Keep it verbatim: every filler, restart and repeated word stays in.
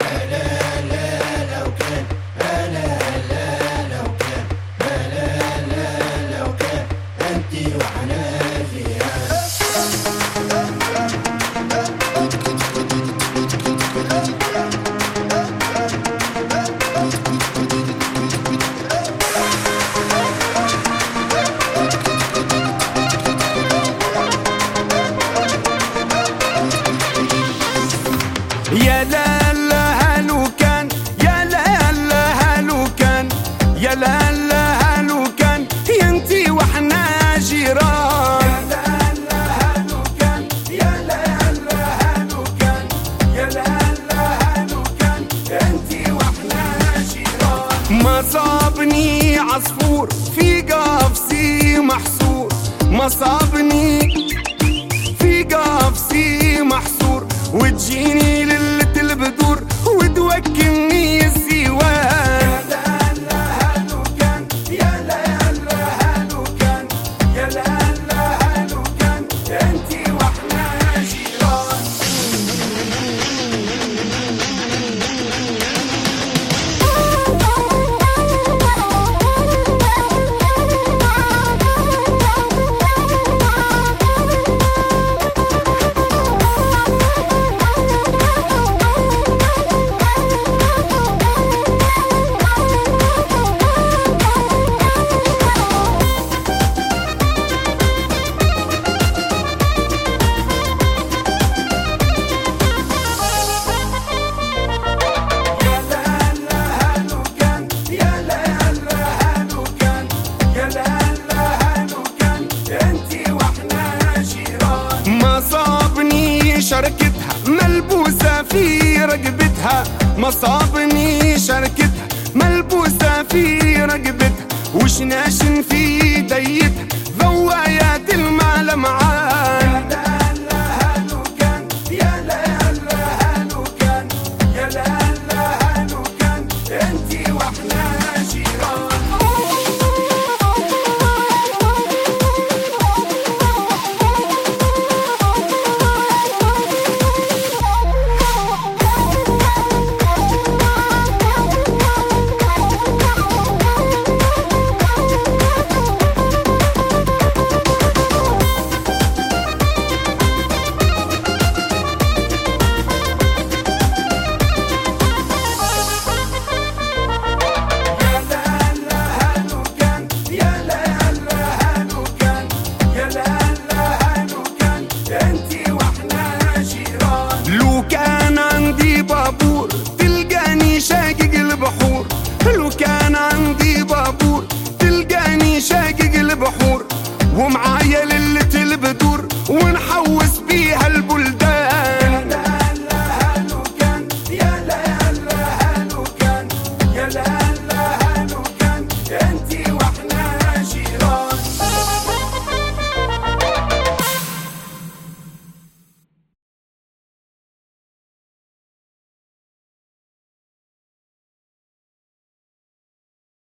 يا لا لا لو كان، يا لا لا لو كان، يا لا لا لو كان انتي واحنا جيران. يا لا لا لو كان، يا لا لا لو كان، يا لا لا لو كان انتي واحنا جيران. ما صابني عصفور في قفصي محصور، ما صابني في قفصي محصور، وتجيني ليلة البدور وتوكلني السوان. يا لا لا لو كان، يا لا لا لو كان، يا لا لا لو كان انتي واحنا جيران. شركتها ملبوسة في رقبتها، مصابني شركتها ملبوسة في رقبتها، وشناشن في ديتها ذوايات المعلمعان. يا لا لو كان، يا لا لا لو كان، يا لا لا لو كان انتي واحنا جيران. شاقق البحور، لو كان عندي بابور تلقاني شاقق البحور، ومعايا ليلة البدور ونحوس بيها